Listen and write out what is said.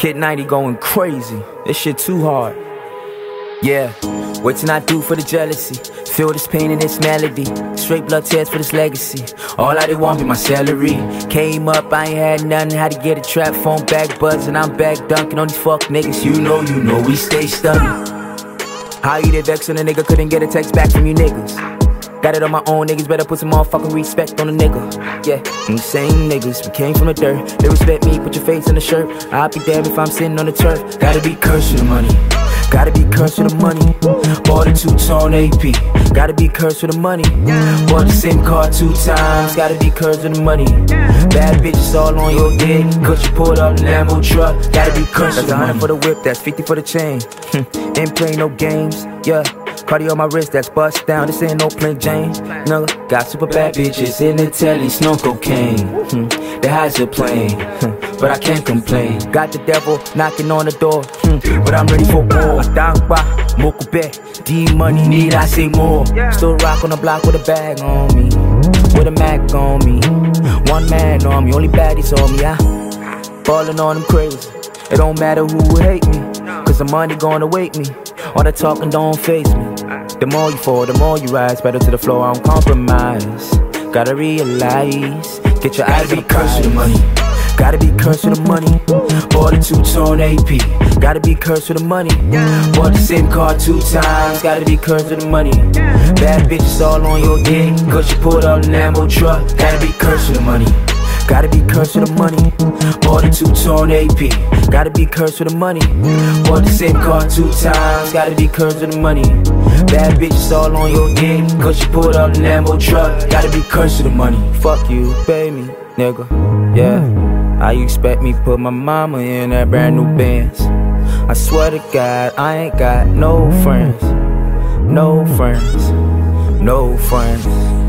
Kid 90 going crazy. This shit too hard. Yeah, what can I do for the jealousy? Feel this pain in this melody. Straight blood tears for this legacy. All I did want be my salary. Came up, I ain't had nothing. Had to get a trap phone back buzzing. I'm back dunking on these fuck niggas. You know, we stay stunning. How you did vex when a nigga couldn't get a text back from you niggas? Got it on my own, niggas better put some motherfucking respect on a nigga. Yeah, them same niggas, we came from the dirt. They respect me, put your face in the shirt. I'll be damned if I'm sitting on the turf. Gotta be cursed with the money. Gotta be cursed with the money. Bought a 2-tone AP. Gotta be cursed with the money. Bought the SIM card 2 times. Gotta be cursed with the money. Bad bitches all on your dick. Cause you pulled up the Lambo truck. Gotta be cursed with the money. That's 100 for the whip, that's 50 for the chain. Ain't playing no games, yeah. Cardi on my wrist, that's bust down. This ain't no plain Jane. No, got super bad bitches in the telly, snow cocaine. The highs are playing, but I can't complain. Got the devil knocking on the door, but I'm ready for war. Dangba, Mokube, D-money, need I say more. Still rock on the block with a bag on me, with a Mac on me. One man on me, only baddies on me, ballin' on them crazy. It don't matter who hate me, cause the money gonna wake me. All that talking don't face me. The more you fall, the more you rise. Better to the floor, I don't compromise. Gotta realize, get your eyes to be cursed with the money. Gotta be cursed with the money. Bought a 2-tone AP. Gotta be cursed with the money. Bought the SIM card 2 times. Gotta be cursed with the money. Bad bitches all on your dick. Cause you pulled up the Lambo truck. Gotta be cursed with the money. Gotta be cursed with the money. Bought a 2-tone AP. Gotta be cursed with the money. Bought the SIM card 2 times. Gotta be cursed with the money. Bad bitches all on your dick. Cause you pulled up the Lambo truck. Gotta be cursed with the money. Fuck you, pay me, nigga. Yeah. How you expect me put my mama in that brand new Benz? I swear to God, I ain't got no friends. No friends. No friends.